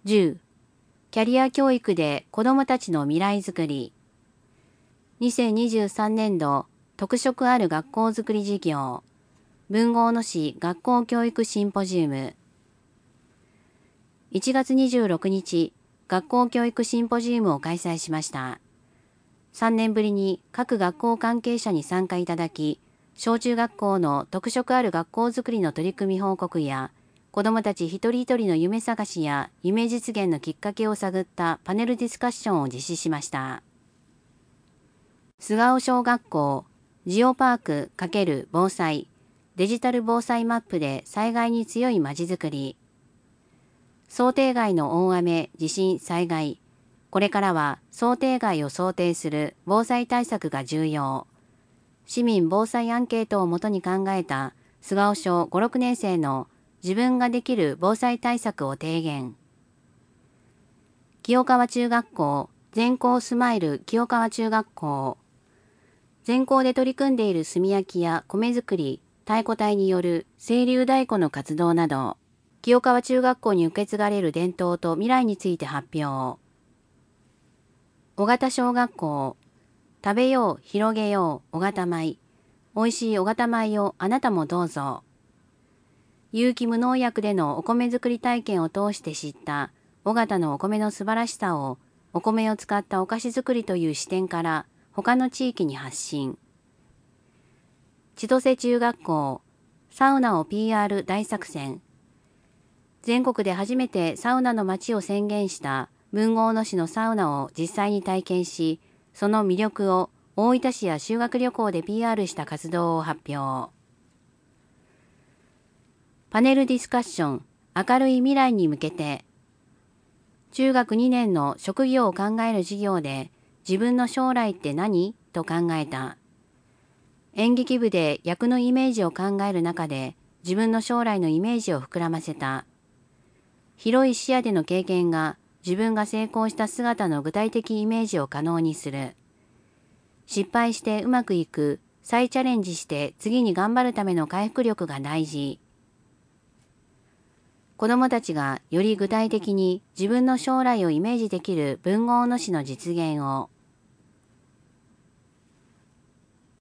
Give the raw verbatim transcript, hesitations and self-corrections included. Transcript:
じゅう、キャリア教育で子どもたちの未来づくり。にせんにじゅうさんねんど特色ある学校づくり事業。豊後大野市学校教育シンポジウム。いちがつにじゅうろくにち、学校教育シンポジウムを開催しました。さんねんぶりに各学校関係者に参加いただき、小中学校の特色ある学校づくりの取り組み報告や、子どもたち一人一人の夢探しや夢実現のきっかけを探ったパネルディスカッションを実施しました。菅生小学校、ジオパーク×防災、デジタル防災マップで災害に強いまちづくり。想定外の大雨、地震、災害。これからは想定外を想定する防災対策が重要。市民防災アンケートをもとに考えた菅生小ご、ろくねん生の自分ができる防災対策を提言。清川中学校、全校スマイル清川中学校。全校で取り組んでいる炭焼きや米作り、太鼓隊による清流太鼓の活動など、清川中学校に受け継がれる伝統と未来について発表。尾形小学校、食べよう広げよう尾形米。おいしい尾形米をあなたもどうぞ。有機無農薬でのお米作り体験を通して知った尾形のお米の素晴らしさを、お米を使ったお菓子作りという視点から他の地域に発信。千歳中学校、サウナを ピーアール 大作戦。全国で初めてサウナの街を宣言した豊後大野市のサウナを実際に体験し、その魅力を大分市や修学旅行で ピーアール した活動を発表。パネルディスカッション、明るい未来に向けて。中学にねんの職業を考える授業で、自分の将来って何？と考えた。演劇部で役のイメージを考える中で、自分の将来のイメージを膨らませた。広い視野での経験が自分が成功した姿の具体的イメージを可能にする。失敗してうまくいく、再チャレンジして次に頑張るための回復力が大事。子どもたちがより具体的に自分の将来をイメージできる豊後大野市の実現を。